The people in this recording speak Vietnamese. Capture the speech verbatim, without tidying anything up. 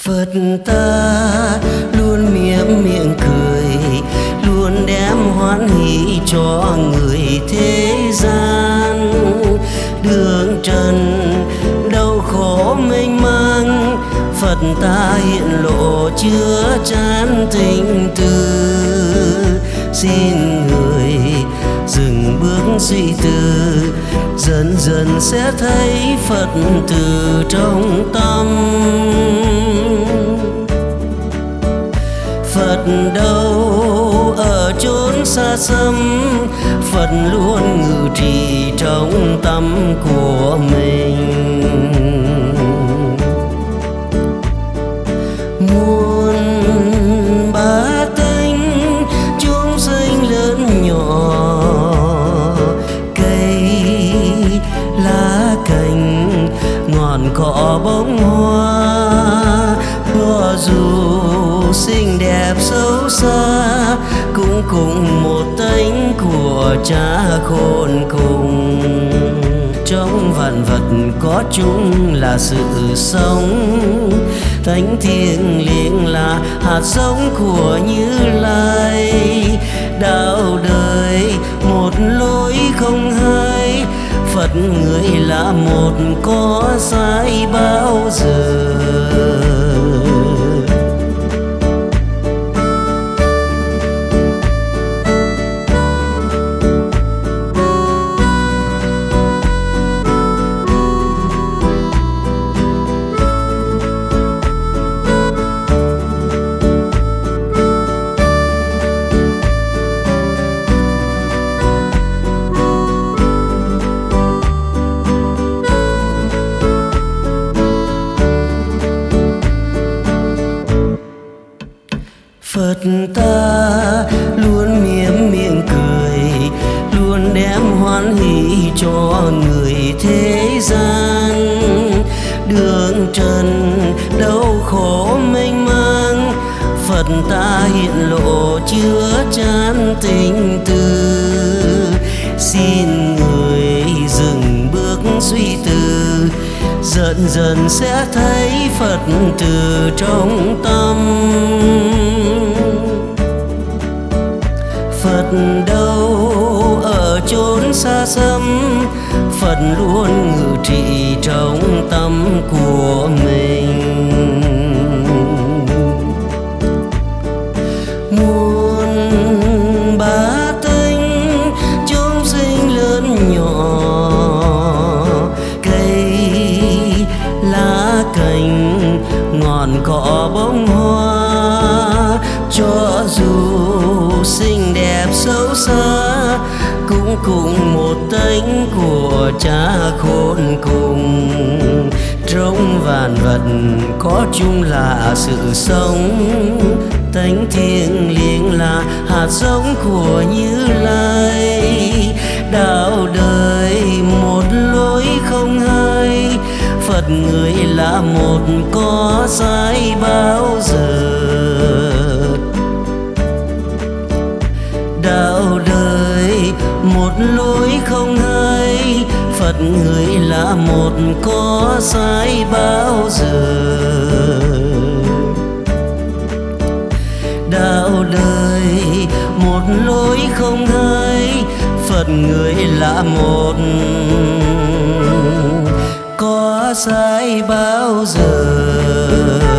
Phật ta luôn mỉm miệng cười, luôn đem hoan hỷ cho người thế gian. Đường trần đau khổ mênh mang, Phật ta hiện lộ chứa chan tình từ. Xin người dừng bước suy tư, dần dần sẽ thấy Phật từ trong tâm. Phật đâu ở chốn xa xăm, Phật luôn ngự trị trong tâm của mình. Muôn bá tánh chúng sinh lớn nhỏ, cây lá cành ngọn cỏ bông hoa, cho dù xinh đẹp xấu xa cũng cùng một tánh của Cha khôn cùng. Trong vạn vật có chung là sự sống, thánh thiêng liêng là hạt giống của Như Lai. Đạo đời một lối không hai, Phật người là một có sai bao giờ. Phật ta luôn mỉm miệng cười, luôn đem hoan hỷ cho người thế gian. Đường trần đau khổ mênh mang, Phật ta hiện lộ chứa chan tình từ. Xin người dừng bước suy tư, dần dần sẽ thấy Phật từ trong tâm. Phật đâu ở chốn xa xăm, Phật luôn ngự trị trong tâm của mình. Muôn bá tánh chúng sinh lớn nhỏ, cây lá cành ngọn cỏ bông hoa, cho dù xinh đẹp xấu xa cũng cùng một tánh của Cha khôn cùng. Trong vạn vật có chung là sự sống, tánh thiêng liêng là hạt giống của Như Lai. Đạo đời một lối không hai, Phật người là một có sai bao giờ. Đạo đời một lối không hai, Phật người là một có sai bao giờ. Đạo đời một lối không hai, Phật người là một có sai bao giờ.